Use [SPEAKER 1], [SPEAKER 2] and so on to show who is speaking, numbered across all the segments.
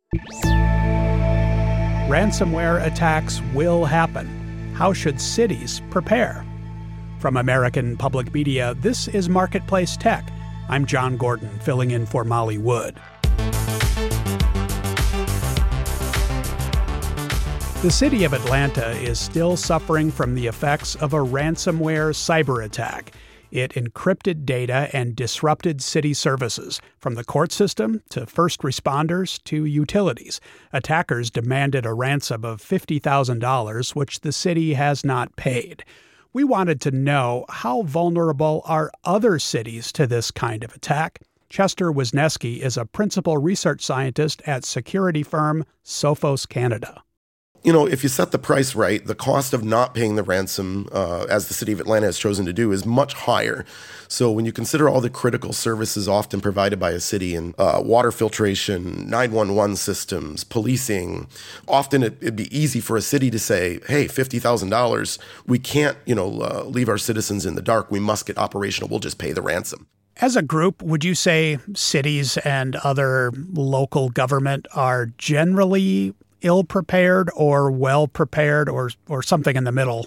[SPEAKER 1] Ransomware attacks will happen. How should cities prepare? From American Public Media, this is Marketplace Tech. I'm John Gordon, filling in for Molly Wood. The city of Atlanta is still suffering from the effects of a ransomware cyber attack. It encrypted data and disrupted city services, from the court system to first responders to utilities. Attackers demanded a ransom of $50,000, which the city has not paid. We wanted to know, how vulnerable are other cities to this kind of attack? Chester Wisniewski is a principal research scientist at security firm Sophos Canada.
[SPEAKER 2] You know, if you set the price right, the cost of not paying the ransom, as the city of Atlanta has chosen to do, is much higher. So when you consider all the critical services often provided by a city in water filtration, 911 systems, policing, often it'd be easy for a city to say, hey, $50,000, we can't, leave our citizens in the dark. We must get operational. We'll just pay the ransom.
[SPEAKER 1] As a group, would you say cities and other local government are generally ill-prepared or well-prepared or something in the middle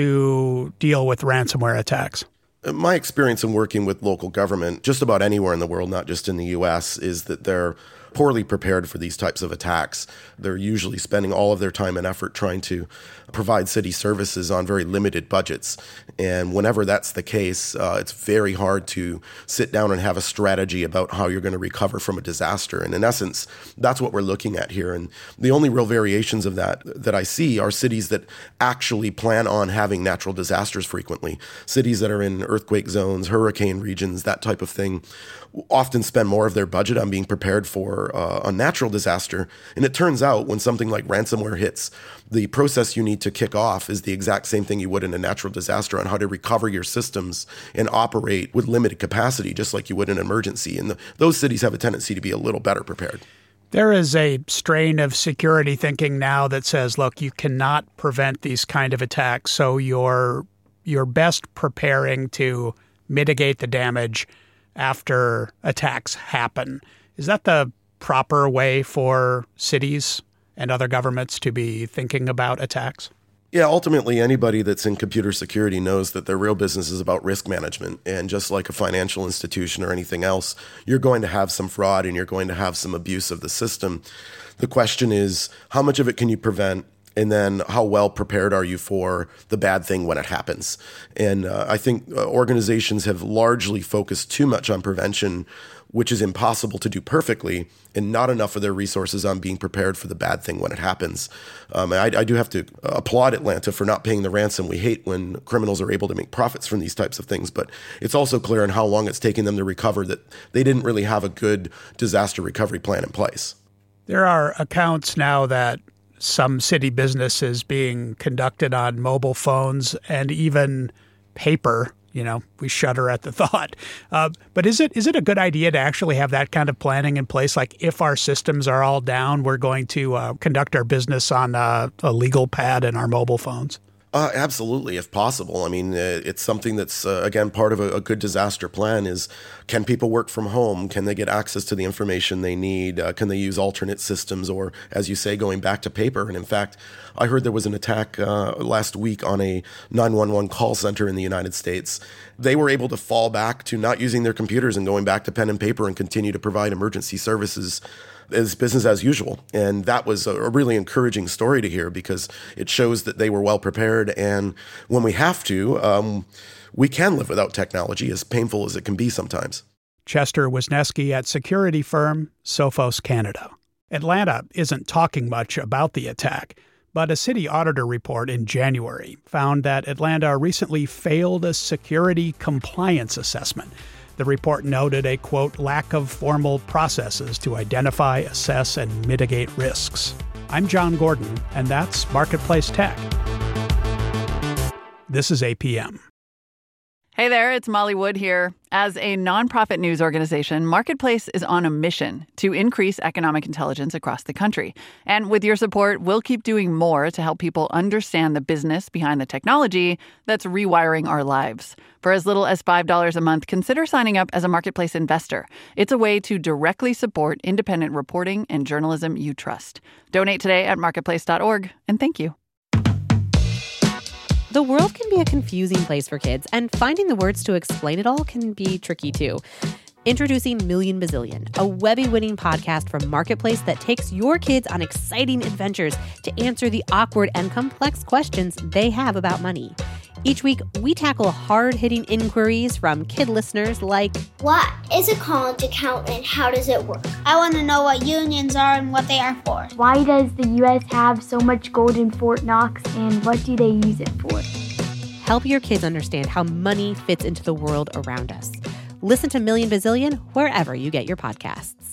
[SPEAKER 1] to deal with ransomware attacks?
[SPEAKER 2] My experience in working with local government, just about anywhere in the world, not just in the U.S., is that they're poorly prepared for these types of attacks. They're usually spending all of their time and effort trying to provide city services on very limited budgets. And whenever that's the case, it's very hard to sit down and have a strategy about how you're going to recover from a disaster. And in essence, that's what we're looking at here. And the only real variations of that I see are cities that actually plan on having natural disasters frequently. Cities that are in earthquake zones, hurricane regions, that type of thing, often spend more of their budget on being prepared for a natural disaster. And it turns out when something like ransomware hits, the process you need to kick off is the exact same thing you would in a natural disaster on how to recover your systems and operate with limited capacity, just like you would in an emergency. And those cities have a tendency to be a little better prepared.
[SPEAKER 1] There is a strain of security thinking now that says, look, you cannot prevent these kind of attacks, so you're best preparing to mitigate the damage after attacks happen. Is that the proper way for cities and other governments to be thinking about attacks?
[SPEAKER 2] Yeah, ultimately, anybody that's in computer security knows that their real business is about risk management. And just like a financial institution or anything else, you're going to have some fraud and you're going to have some abuse of the system. The question is, how much of it can you prevent? And then how well prepared are you for the bad thing when it happens? And I think organizations have largely focused too much on prevention, which is impossible to do perfectly, and not enough of their resources on being prepared for the bad thing when it happens. I do have to applaud Atlanta for not paying the ransom. We hate when criminals are able to make profits from these types of things, but it's also clear in how long it's taken them to recover that they didn't really have a good disaster recovery plan in place.
[SPEAKER 1] There are accounts now that some city business is being conducted on mobile phones and even paper. We shudder at the thought. But is it a good idea to actually have that kind of planning in place? Like, if our systems are all down, we're going to conduct our business on a legal pad in our mobile phones?
[SPEAKER 2] Absolutely, if possible. I mean, it's something that's, again, part of a good disaster plan is, can people work from home? Can they get access to the information they need? Can they use alternate systems or, as you say, going back to paper? And in fact, I heard there was an attack last week on a 911 call center in the United States. They were able to fall back to not using their computers and going back to pen and paper and continue to provide emergency services as business as usual. And that was a really encouraging story to hear because it shows that they were well prepared. And when we have to, we can live without technology, as painful as it can be sometimes.
[SPEAKER 1] Chester Wisniewski at security firm Sophos Canada. Atlanta isn't talking much about the attack, but a city auditor report in January found that Atlanta recently failed a security compliance assessment. The report noted a, quote, lack of formal processes to identify, assess, and mitigate risks. I'm John Gordon, and that's Marketplace Tech. This is APM.
[SPEAKER 3] Hey there, it's Molly Wood here. As a nonprofit news organization, Marketplace is on a mission to increase economic intelligence across the country. And with your support, we'll keep doing more to help people understand the business behind the technology that's rewiring our lives. For as little as $5 a month, consider signing up as a Marketplace investor. It's a way to directly support independent reporting and journalism you trust. Donate today at marketplace.org, and thank you.
[SPEAKER 4] The world can be a confusing place for kids, and finding the words to explain it all can be tricky too. Introducing Million Bazillion, a Webby-winning podcast from Marketplace that takes your kids on exciting adventures to answer the awkward and complex questions they have about money. Each week, we tackle hard-hitting inquiries from kid listeners like,
[SPEAKER 5] what is a college account and how does it work?
[SPEAKER 6] I want to know what unions are and what they are for.
[SPEAKER 7] Why does the U.S. have so much gold in Fort Knox, and what do they use it for?
[SPEAKER 4] Help your kids understand how money fits into the world around us. Listen to Million Bazillion wherever you get your podcasts.